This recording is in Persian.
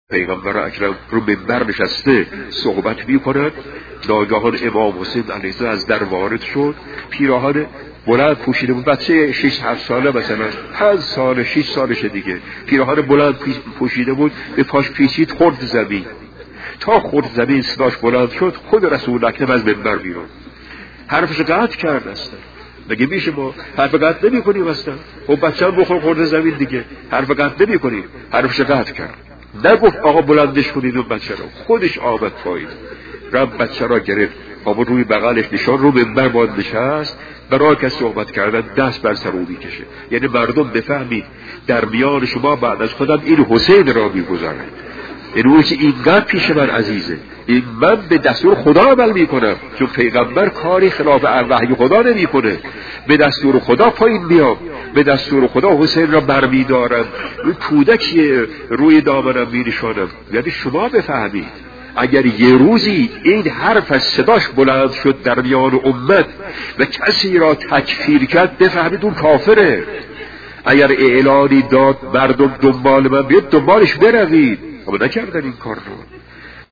پیغمبر اکرم رو منبر نشسته صحبت می‌کند. ناگهان امام حسین علیه السلام از در وارد شد. پیراهن بلند پوشیده بود، بچه 6-7 ساله، مثلا 5 سال 6 سالشه دیگه، پیراهن بلند پوشیده بود، به پاش پیچید خورد زمین. تا خورد زمین صداش بلند شد، خود رسول اکرم از منبر بیرون حرفش قطع کرد. اصلا مگه میشه ما حرف قطع نمی کنیم؟ اصلا خب بچه هم بخور خورده زمین دیگه، حرف قطع نمی کنیم. حرفش قطع کرد، نگفت آقا بلندش کنید اون بچه رو، خودش آمد پایین، رفت بچه را گرفت، آمد روی بغلش نشان، رو منبر باید نشست، برای که صحبت کردن دست بر سر او میکشه. یعنی مردم بفهمید در میان شما بعد از خودم این حسین را میگذارن، یعنی اون که اینقدر پیش من عزیزه، این من به دستور خدا عمل میکنم، چون پیغمبر کاری خلاف وحی خدا نمیکنه، به دستور خدا پایین میام، به دستور خدا حسین را برمیدارم، اون کودکیه روی دامنم مینشانم. یعنی شما بفهمید اگر یه روزی این حرف از صداش بلند شد در میان امت و کسی را تکفیر کرد، بفهمید اون کافره. اگر اعلانی داد مردم دنبال من بیاد، دنبالش بروید. اما نکردن این کار رو.